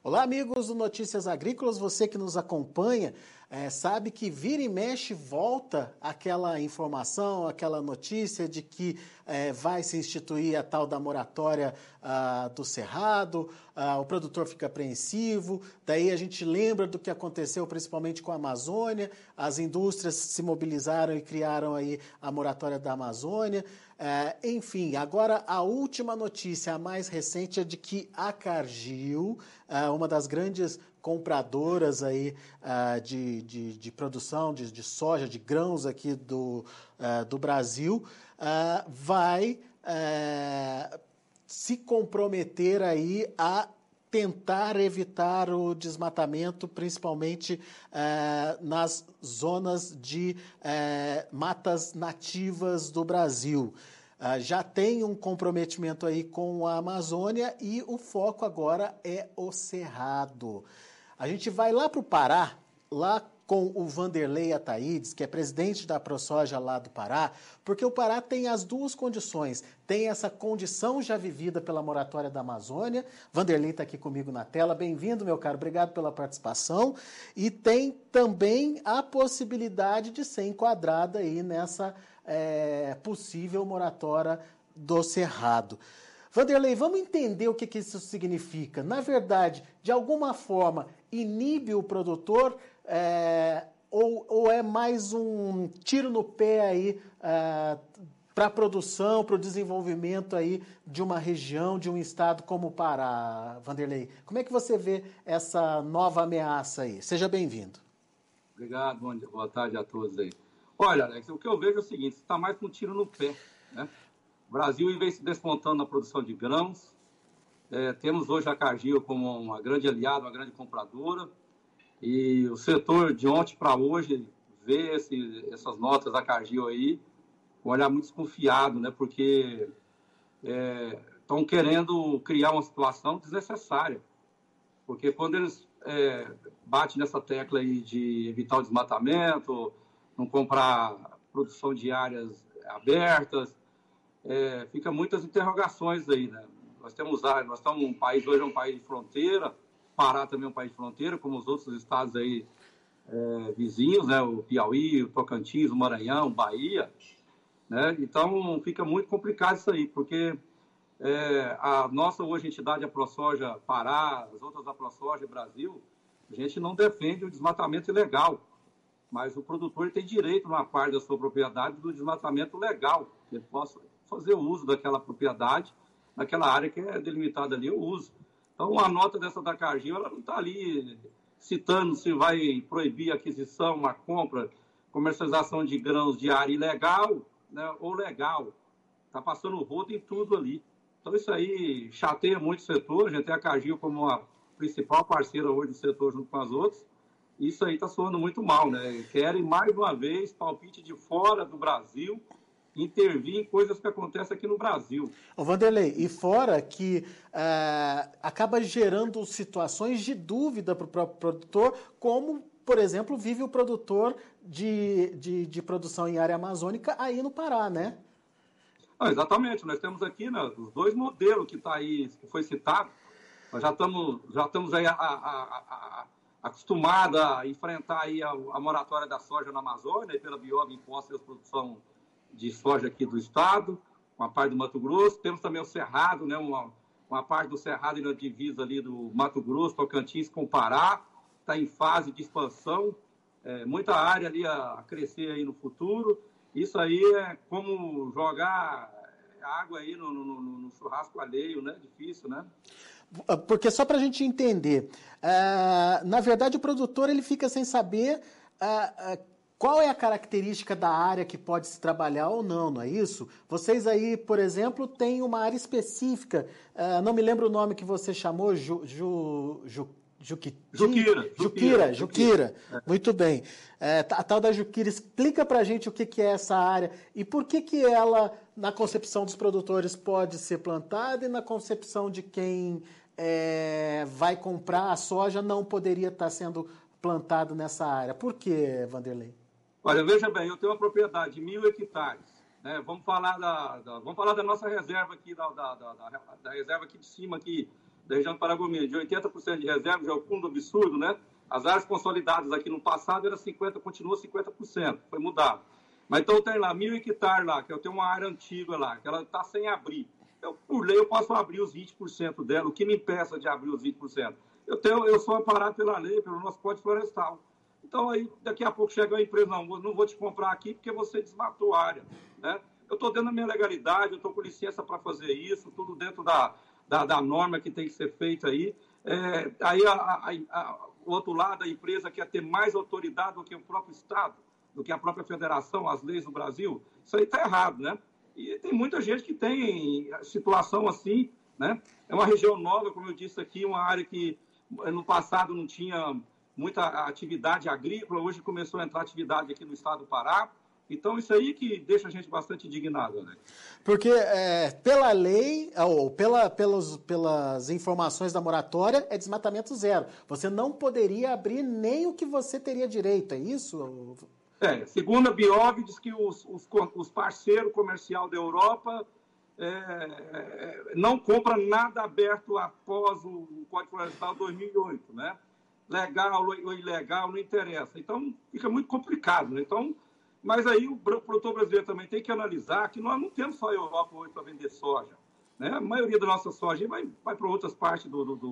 Olá, amigos do Notícias Agrícolas, você que nos acompanha, sabe que vira e mexe volta aquela informação, aquela notícia de que vai se instituir a tal da moratória do Cerrado, o produtor fica apreensivo, daí a gente lembra do que aconteceu principalmente com a Amazônia, as indústrias se mobilizaram e criaram aí a moratória da Amazônia. Enfim, agora a última notícia, a mais recente, é de que a Cargill, uma das grandes compradoras aí de produção de soja, de grãos aqui do Brasil, vai se comprometer aí a tentar evitar o desmatamento, principalmente nas zonas de matas nativas do Brasil. Já tem um comprometimento aí com a Amazônia e o foco agora é o Cerrado. A gente vai lá para o Pará, lá com o Vanderlei Ataídes, que é presidente da ProSoja lá do Pará, porque o Pará tem as duas condições. Tem essa condição já vivida pela moratória da Amazônia. Vanderlei está aqui comigo na tela. Bem-vindo, meu caro. Obrigado pela participação. E tem também a possibilidade de ser enquadrada aí nessa possível moratória do Cerrado. Vanderlei, vamos entender o que isso significa. Na verdade, de alguma forma, inibe o produtor ou é mais um tiro no pé aí para a produção, para o desenvolvimento aí de uma região, de um estado como o Pará, Vanderlei? Como é que você vê essa nova ameaça aí? Seja bem-vindo. Obrigado, boa tarde a todos aí. Olha, Alex, o que eu vejo é o seguinte, está mais com um tiro no pé, né? O Brasil vem se despontando na produção de grãos, temos hoje a Cargill como uma grande aliada, uma grande compradora, e o setor de ontem para hoje vê essas notas da Cargill aí com um olhar muito desconfiado, né? Porque estão querendo criar uma situação desnecessária, porque quando eles batem nessa tecla aí de evitar o desmatamento, não comprar produção de áreas abertas, fica muitas interrogações aí, né? Nós estamos um país, hoje é um país de fronteira, Pará também é um país de fronteira, como os outros estados aí vizinhos, né? O Piauí, o Tocantins, o Maranhão, Bahia, né? Então fica muito complicado isso aí, porque a nossa hoje entidade, a ProSoja Pará, as outras da ProSoja Brasil, a gente não defende o desmatamento ilegal, mas o produtor tem direito, numa parte da sua propriedade, do desmatamento legal, que ele possa fazer o uso daquela propriedade, naquela área que é delimitada ali, o uso. Então, a nota dessa da Cargill, ela não está ali citando se vai proibir a aquisição, a compra, comercialização de grãos de área ilegal, né, ou legal. Está passando o rodo em tudo ali. Então, isso aí chateia muito o setor. A gente tem a Cargill como a principal parceira hoje do setor junto com as outras. Isso aí está soando muito mal, né? Querem, mais uma vez, palpite de fora do Brasil, intervir em coisas que acontecem aqui no Brasil. Ô Vanderlei, e fora que acaba gerando situações de dúvida para o próprio produtor, como, por exemplo, vive o produtor de produção em área amazônica aí no Pará, né? Exatamente, nós temos aqui, né, os dois modelos que está aí, que foi citado. Nós já estamos aí acostumados a enfrentar aí a moratória da soja na Amazônia, e pela Biov imposta a produção de soja aqui do estado, uma parte do Mato Grosso. Temos também o Cerrado, né, uma parte do Cerrado na divisa ali do Mato Grosso, Tocantins com o Pará, está em fase de expansão, muita área ali a crescer aí no futuro. Isso aí é como jogar água aí no churrasco alheio, né? Difícil, né? Porque só para a gente entender, na verdade o produtor ele fica sem saber qual é a característica da área que pode se trabalhar ou não, não é isso? Vocês aí, por exemplo, têm uma área específica, não me lembro o nome que você chamou, Juquira. Muito bem. A tal da Juquira, explica pra gente o que é essa área e por que ela, na concepção dos produtores, pode ser plantada e na concepção de quem vai comprar a soja não poderia estar sendo plantado nessa área. Por que, Vanderlei? Olha, veja bem, eu tenho uma propriedade de 1.000 hectares. Né? Vamos falar da nossa reserva aqui, da reserva aqui de cima, aqui, da região do Paragominas, de 80% de reserva, já é um fundo absurdo, né? As áreas consolidadas aqui no passado era 50%, continua 50%, foi mudado. Mas então tem lá 1.000 hectares lá, que eu tenho uma área antiga lá, que ela está sem abrir. Por lei, eu posso abrir os 20% dela, o que me impeça de abrir os 20%? Eu sou amparado pela lei, pelo nosso Código Florestal. Então, aí, daqui a pouco chega a empresa, não vou te comprar aqui porque você desmatou a área, né? Eu estou dentro da minha legalidade, eu estou com licença para fazer isso, tudo dentro da norma que tem que ser feita aí. Aí, o outro lado, a empresa quer ter mais autoridade do que o próprio Estado, do que a própria federação, as leis do Brasil. Isso aí está errado, né? E tem muita gente que tem situação assim, né? É uma região nova, como eu disse aqui, uma área que no passado não tinha muita atividade agrícola, hoje começou a entrar atividade aqui no estado do Pará. Então, isso aí que deixa a gente bastante indignado, né? Porque, pela lei, ou pelas informações da moratória, é desmatamento zero. Você não poderia abrir nem o que você teria direito, é isso? Segundo a Biov, diz que os parceiros comerciais da Europa não compram nada aberto após o Código Florestal 2008, né? Legal ou ilegal, não interessa. Então, fica muito complicado, né? Então, mas aí o produtor brasileiro também tem que analisar que nós não temos só a Europa hoje para vender soja, né? A maioria da nossa soja vai para outras partes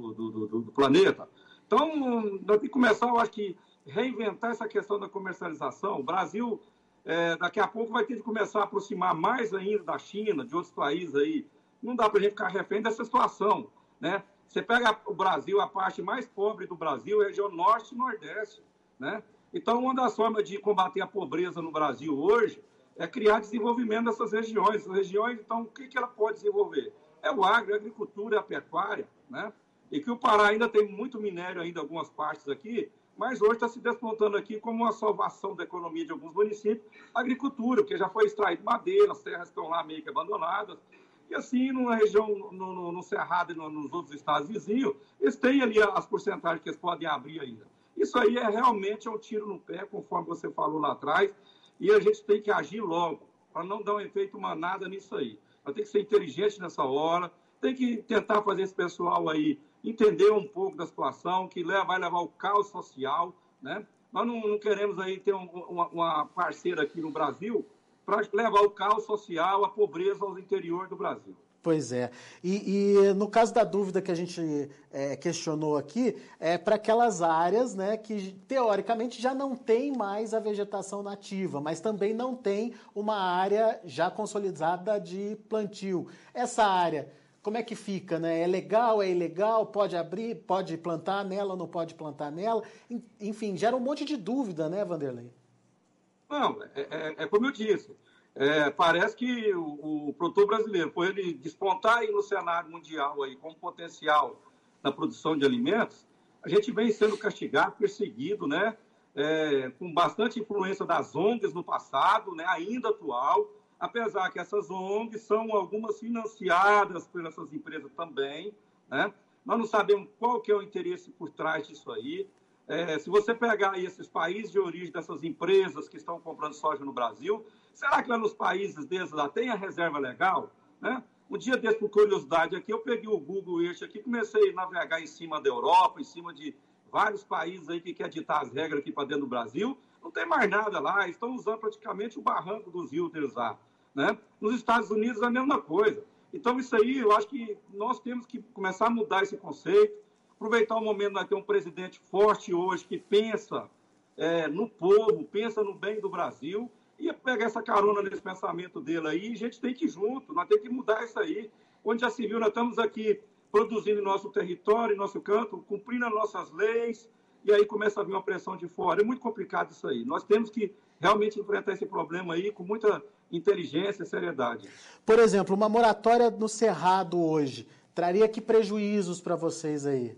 do planeta. Então, nós temos que começar, eu acho que, reinventar essa questão da comercialização. O Brasil, daqui a pouco, vai ter que começar a aproximar mais ainda da China, de outros países aí. Não dá para a gente ficar refém dessa situação, né? Você pega o Brasil, a parte mais pobre do Brasil, a região norte e nordeste, né? Então, uma das formas de combater a pobreza no Brasil hoje é criar desenvolvimento nessas regiões. Essas regiões, então, o que ela pode desenvolver? É o agro, a agricultura, a pecuária, né? E que o Pará ainda tem muito minério ainda em algumas partes aqui, mas hoje está se despontando aqui como uma salvação da economia de alguns municípios, a agricultura, porque já foi extraído madeira, as terras estão lá meio que abandonadas. E assim, numa região, no Cerrado e nos outros estados vizinhos, eles têm ali as porcentagens que eles podem abrir ainda. Isso aí realmente um tiro no pé, conforme você falou lá atrás, e a gente tem que agir logo, para não dar um efeito manada nisso aí. Nós temos que ser inteligente nessa hora, tem que tentar fazer esse pessoal aí entender um pouco da situação, que vai levar o caos social, né? Nós não queremos aí ter uma parceira aqui no Brasil para levar o caos social, a pobreza ao interior do Brasil. Pois é. E no caso da dúvida que a gente questionou aqui, é para aquelas áreas, né, que teoricamente já não tem mais a vegetação nativa, mas também não tem uma área já consolidada de plantio. Essa área, como é que fica, né? É legal, é ilegal? Pode abrir, pode plantar nela, não pode plantar nela? Enfim, gera um monte de dúvida, né, Vanderlei? Não, como eu disse, parece que o produtor brasileiro, por ele despontar aí no cenário mundial aí, com potencial na produção de alimentos, a gente vem sendo castigado, perseguido, né? Com bastante influência das ONGs no passado, né? Ainda atual, apesar que essas ONGs são algumas financiadas por essas empresas também, né? Nós não sabemos qual que é o interesse por trás disso aí. Se você pegar aí esses países de origem dessas empresas que estão comprando soja no Brasil, será que lá nos países deles lá tem a reserva legal? Né? Um dia desse, por curiosidade aqui, eu peguei o Google Earth aqui, comecei a navegar em cima da Europa, em cima de vários países aí que querem ditar as regras aqui para dentro do Brasil. Não tem mais nada lá, estão usando praticamente o barranco dos rios deles lá. Né? Nos Estados Unidos é a mesma coisa. Então isso aí, eu acho que nós temos que começar a mudar esse conceito, aproveitar o momento de ter um presidente forte hoje que pensa no povo, pensa no bem do Brasil e pegar essa carona nesse pensamento dele aí, a gente tem que ir junto, nós temos que mudar isso aí. Onde já se viu, nós estamos aqui produzindo em nosso território, em nosso canto, cumprindo as nossas leis, e aí começa a vir uma pressão de fora. É muito complicado isso aí. Nós temos que realmente enfrentar esse problema aí com muita inteligência e seriedade. Por exemplo, uma moratória no Cerrado hoje, traria que prejuízos para vocês aí?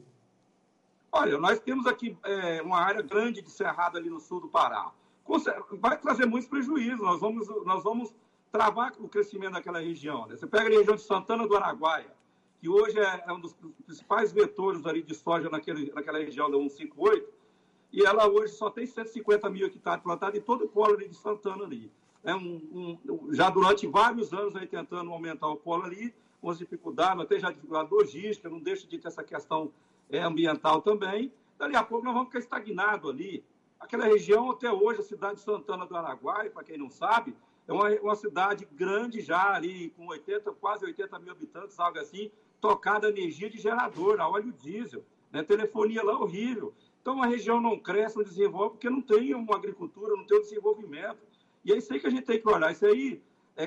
Olha, nós temos aqui uma área grande de cerrado ali no sul do Pará. Vai trazer muitos prejuízos. Nós vamos travar o crescimento daquela região. Né? Você pega a região de Santana do Araguaia, que hoje é um dos principais vetores ali de soja naquela região da 158, e ela hoje só tem 150 mil hectares plantados em todo o polo ali de Santana ali. Já durante vários anos aí tentando aumentar o polo ali, umas dificuldades, nós temos já dificuldade logística, não deixa de ter essa questão ambiental também. Dali a pouco nós vamos ficar estagnados ali. Aquela região, até hoje, a cidade de Santana do Araguaia, para quem não sabe, é uma cidade grande já ali, com quase 80 mil habitantes, algo assim, tocada a energia de gerador, a óleo diesel, né? Telefonia lá horrível. Então, a região não cresce, não desenvolve, porque não tem uma agricultura, não tem um desenvolvimento. E é isso aí que a gente tem que olhar. Isso aí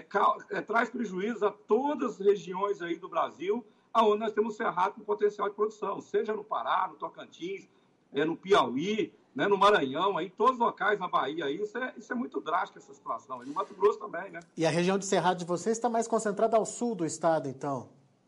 traz prejuízos a todas as regiões aí do Brasil, onde nós temos cerrado com potencial de produção, seja no Pará, no Tocantins, no Piauí, né, no Maranhão, aí, todos os locais na Bahia. Aí, isso é muito drástico, essa situação. E no Mato Grosso também, né? E a região de Cerrado de vocês está mais concentrada ao sul do estado, então?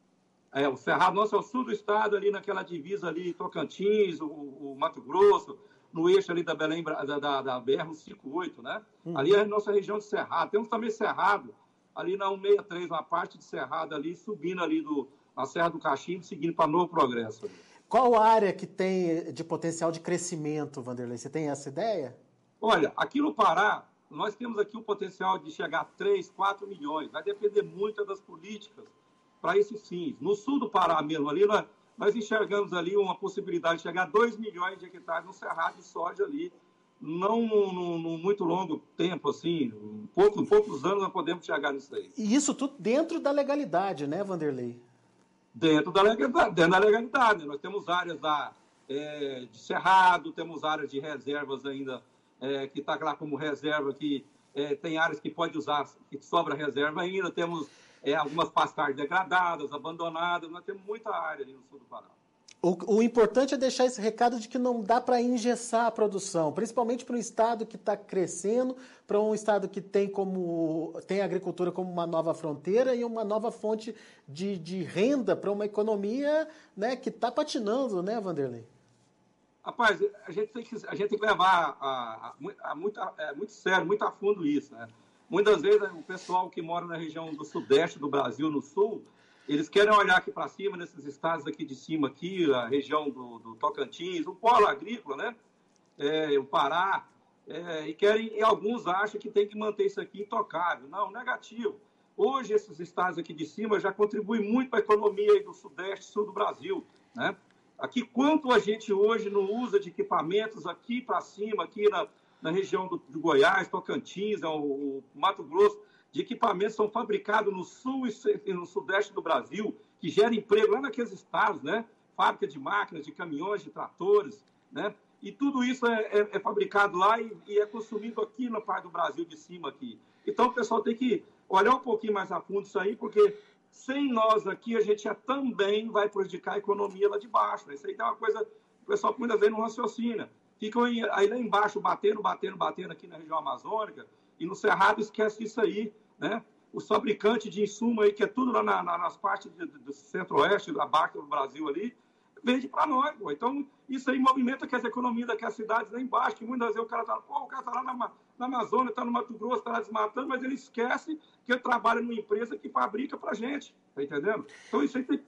O Cerrado nosso é o sul do estado, ali naquela divisa ali, Tocantins, o Mato Grosso, no eixo ali da Belém, da BR-158, né? Ali é a nossa região de Cerrado. Temos também Cerrado, ali na 163, uma parte de Cerrado ali, subindo ali na Serra do Cachimbo, seguindo para Novo Progresso. Qual área que tem de potencial de crescimento, Vanderlei? Você tem essa ideia? Olha, aqui no Pará, nós temos aqui o potencial de chegar a 3, 4 milhões. Vai depender muito das políticas para esses fins. No sul do Pará mesmo, ali nós enxergamos ali uma possibilidade de chegar a 2 milhões de hectares no cerrado de soja ali, não num muito longo tempo, assim, poucos anos nós podemos chegar nisso aí. E isso tudo dentro da legalidade, né, Vanderlei? Dentro da legalidade. Nós temos áreas de cerrado, temos áreas de reservas ainda, que está lá como reserva, que tem áreas que pode usar, que sobra reserva ainda, temos algumas pastagens degradadas, abandonadas, nós temos muita área ali no sul do Pará. O importante é deixar esse recado de que não dá para engessar a produção, principalmente para um estado que está crescendo, para um estado que tem a agricultura como uma nova fronteira e uma nova fonte de renda para uma economia, né, que está patinando, né, Vanderlei? Rapaz, a gente tem que levar muito sério, muito a fundo isso, né? Muitas vezes o pessoal que mora na região do sudeste do Brasil, no sul, eles querem olhar aqui para cima, nesses estados aqui de cima, aqui, a região do Tocantins, o polo agrícola, né? O Pará, e alguns acham que tem que manter isso aqui intocável. Não, negativo. Hoje, esses estados aqui de cima já contribuem muito para a economia aí do sudeste e sul do Brasil, né? Aqui, quanto a gente hoje não usa de equipamentos aqui para cima, aqui na região do Goiás, Tocantins, o Mato Grosso, de equipamentos são fabricados no sul e no sudeste do Brasil, que gera emprego lá naqueles estados, né? Fábrica de máquinas, de caminhões, de tratores, né? E tudo isso é fabricado lá e é consumido aqui na parte do Brasil de cima aqui. Então, o pessoal tem que olhar um pouquinho mais a fundo isso aí, porque sem nós aqui, a gente também vai prejudicar a economia lá de baixo, né? Isso aí é uma coisa que o pessoal muitas vezes não raciocina. Ficam aí lá embaixo batendo aqui na região amazônica, e no Cerrado esquece isso aí, né? Os fabricantes de insumo aí, que é tudo lá nas partes do centro-oeste, da Baixa do Brasil ali, vende para nós, pô. Então, isso aí movimenta as economias daquelas cidades lá embaixo, que muitas vezes o cara tá lá na Amazônia, está no Mato Grosso, está lá desmatando, mas ele esquece que ele trabalha numa empresa que fabrica para a gente, tá entendendo? Então, isso aí tem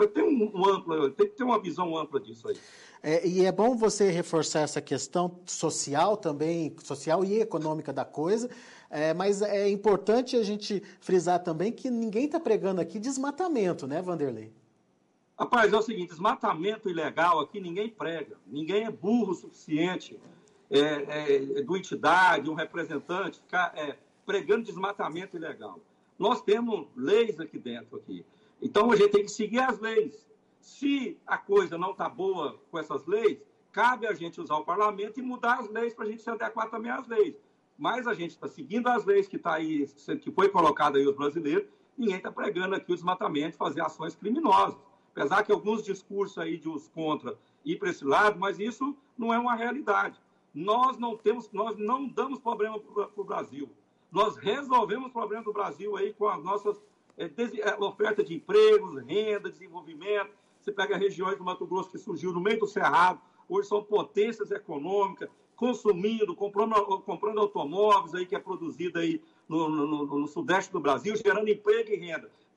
que ter uma visão ampla disso aí. E é bom você reforçar essa questão social também, social e econômica da coisa, mas é importante a gente frisar também que ninguém está pregando aqui desmatamento, né, Vanderlei? Rapaz, é o seguinte, desmatamento ilegal aqui ninguém prega, ninguém é burro o suficiente, do entidade, um representante, ficar pregando desmatamento ilegal. Nós temos leis aqui dentro, aqui. Então a gente tem que seguir as leis. Se a coisa não está boa com essas leis, cabe a gente usar o parlamento e mudar as leis para a gente se adequar também às leis. Mas a gente está seguindo as leis que tá aí, que foi colocada aí os brasileiros, ninguém está pregando aqui o desmatamento, fazer ações criminosas. Apesar que alguns discursos aí de os contra ir para esse lado, mas isso não é uma realidade. Nós não damos problema para o Brasil. Nós resolvemos o problema do Brasil aí com as nossas ofertas de empregos, renda, desenvolvimento. Você pega regiões do Mato Grosso que surgiu no meio do Cerrado, hoje são potências econômicas, consumindo, comprando automóveis aí que é produzido aí no sudeste do Brasil, gerando emprego e renda.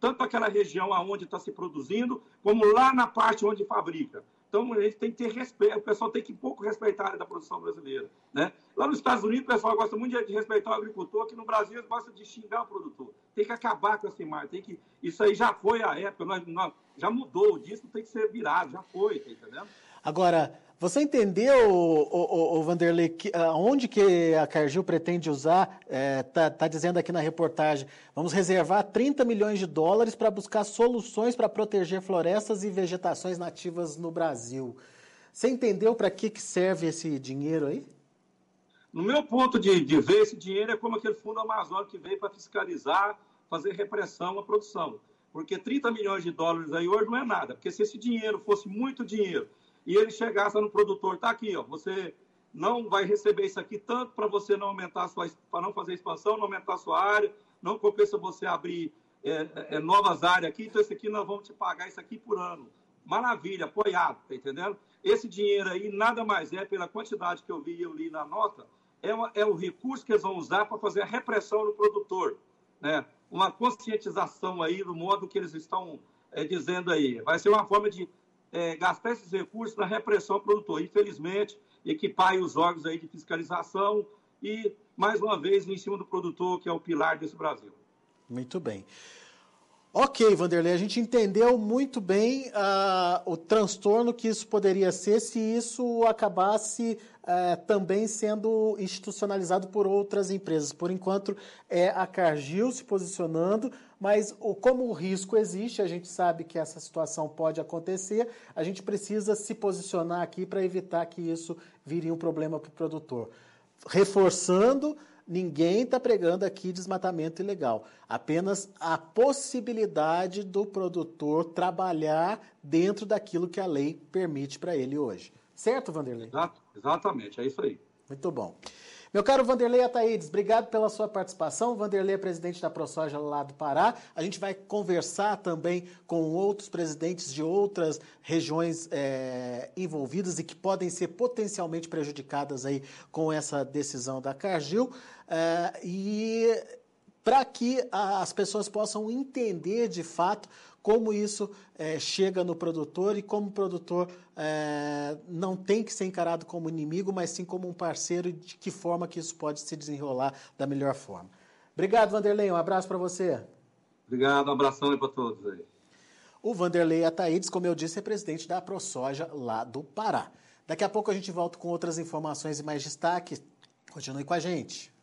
tanto aquela região onde está se produzindo, como lá na parte onde fabrica. Então, a gente tem que ter respeito, o pessoal tem que um pouco respeitar a área da produção brasileira, né? Lá nos Estados Unidos, o pessoal gosta muito de respeitar o agricultor, aqui no Brasil, eles gostam de xingar o produtor. Tem que acabar com essa imagem, isso aí já foi a época, já mudou, o disco tem que ser virado, já foi, tá entendendo? Agora, você entendeu, Vanderlei, onde que a Cargill pretende usar, tá dizendo aqui na reportagem, vamos reservar 30 milhões de dólares para buscar soluções para proteger florestas e vegetações nativas no Brasil. Você entendeu para que serve esse dinheiro aí? No meu ponto de ver, esse dinheiro é como aquele fundo amazônico que veio para fiscalizar, fazer repressão à produção. Porque 30 milhões de dólares aí hoje não é nada. Porque se esse dinheiro fosse muito dinheiro e ele chegasse no produtor, tá aqui, ó, você não vai receber isso aqui tanto para você não aumentar para não fazer expansão, não aumentar a sua área, não compensa você abrir novas áreas aqui, então esse aqui nós vamos te pagar isso aqui por ano. Maravilha, apoiado, tá entendendo? Esse dinheiro aí nada mais é, pela quantidade que eu li na nota, é o recurso que eles vão usar para fazer a repressão no produtor, né? Uma conscientização aí do modo que eles estão dizendo aí. Vai ser uma forma de gastar esses recursos na repressão ao produtor. Infelizmente, equipar aí os órgãos aí de fiscalização e, mais uma vez, em cima do produtor, que é o pilar desse Brasil. Muito bem. Ok, Vanderlei, a gente entendeu muito bem o transtorno que isso poderia ser se isso acabasse também sendo institucionalizado por outras empresas. Por enquanto, é a Cargill se posicionando, mas como o risco existe, a gente sabe que essa situação pode acontecer, a gente precisa se posicionar aqui para evitar que isso vire um problema para o produtor. Reforçando, ninguém está pregando aqui desmatamento ilegal. Apenas a possibilidade do produtor trabalhar dentro daquilo que a lei permite para ele hoje. Certo, Vanderlei? Exatamente, é isso aí. Muito bom. Meu caro Vanderlei Ataídes, obrigado pela sua participação. O Vanderlei é presidente da ProSoja lá do Pará. A gente vai conversar também com outros presidentes de outras regiões envolvidas e que podem ser potencialmente prejudicadas aí com essa decisão da Cargill. E para que as pessoas possam entender de fato como isso chega no produtor e como o produtor não tem que ser encarado como inimigo, mas sim como um parceiro e de que forma que isso pode se desenrolar da melhor forma. Obrigado, Vanderlei. Um abraço para você. Obrigado, um abração aí para todos aí. O Vanderlei Ataídes, como eu disse, é presidente da ProSoja lá do Pará. Daqui a pouco a gente volta com outras informações e mais destaque. Continue com a gente.